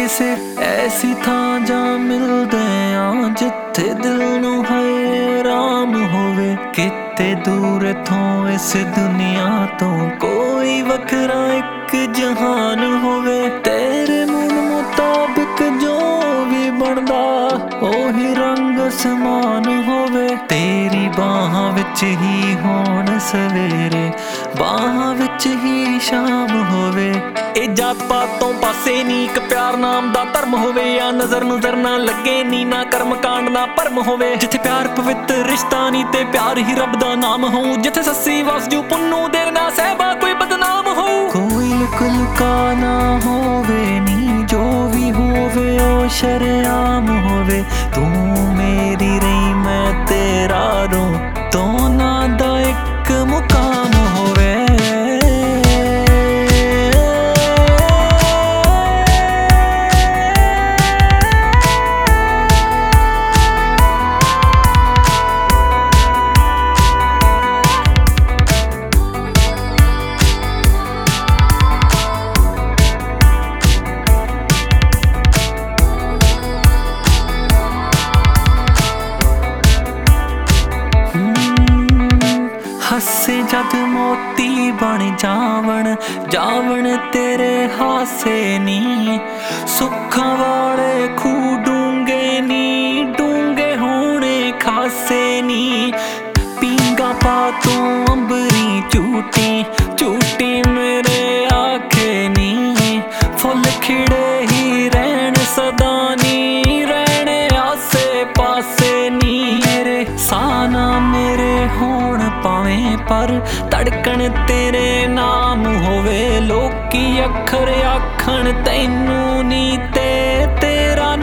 किसे ऐसी थां जा मिलदे आ जिथे दिल नू हैराम होवे। किते दूर थों इस दुनिया तो कोई वखरा एक जहान होवे। तेरे मन मुताबिक जो भी बनदा ओही रंग समान होवे। तेरी बाहां विच ही होण सवेरे, बाहां विच ही शाम होवे। ए जात पात तो पासे नी, एक प्यार नाम दा धर्म होवे। या नजर नुजर ना लगे नी, ना कर्म कांड ना भरम होवे। जिथे प्यार पवित्र रिश्ता नी ते प्यार ही रब दा नाम हो। जिथे सस्सी वसजू पुन्नू देर ना सहबा कोई बदनाम हो। कोई लुक लुका ना होवे नी, जो भी होवे ओ शरेआम होवे। तू मेरी रही मैं तेरा रू, दोना दा एक मुकाम होवे। हसे जद मोती बन जावण, जावण तेरे हासे नी। सुखां वाले खूह डूंगे नी, डूंगे होने खासे नी। पींगा पा तू अंबरी झूठी, झूठी मेरे आखे नी। फुल खिड़े ही रहन सदा नी, रहने आसे पासे नी। मेरे साना मेरे होण पावें पर धड़कन तेरे नाम होवे। लोकी अखर आखण तैनू नी ते तेरा